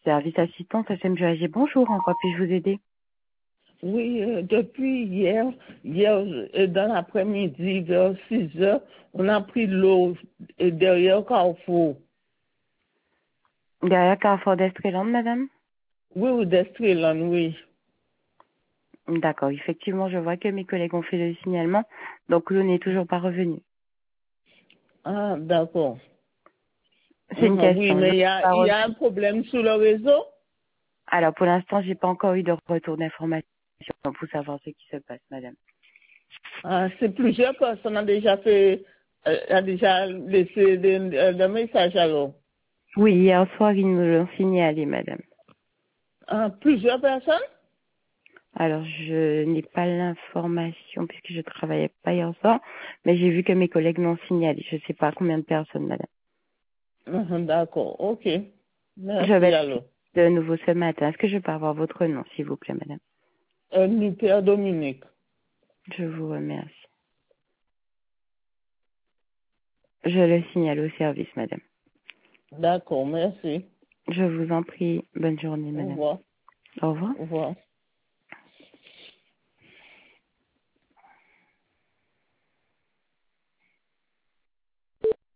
Service assistance SMGAG, bonjour, en quoi puis-je vous aider? Oui, depuis hier dans l'après-midi, vers 6 heures, on a pris de l'eau derrière Carrefour. Derrière Carrefour d'Estreland, madame? Oui, ou d'Estreland, oui. D'accord, effectivement, je vois que mes collègues ont fait le signalement, donc l'eau n'est toujours pas revenue. Ah, d'accord. C'est une Oui, question, l'eau mais n'est pas il y a revenue. un problème sur le réseau. Alors, pour l'instant, j'ai pas encore eu de retour d'information pour savoir ce qui se passe, madame. Ah, c'est plusieurs personnes ont déjà fait, a déjà laissé des messages alors. Oui, hier soir, ils nous l'ont signalé, madame. Ah, plusieurs personnes? Alors, je n'ai pas l'information puisque je travaillais pas hier soir, mais j'ai vu que mes collègues l'ont signalé. Je sais pas combien de personnes, madame. D'accord, ok. Je Merci vais alors. de nouveau ce matin. Est-ce que je peux avoir votre nom, s'il vous plaît, madame? Père Dominique. Je vous remercie. Je le signale au service, madame. D'accord, merci. Je vous en prie. Bonne journée, Au madame. revoir. Au revoir. Au revoir.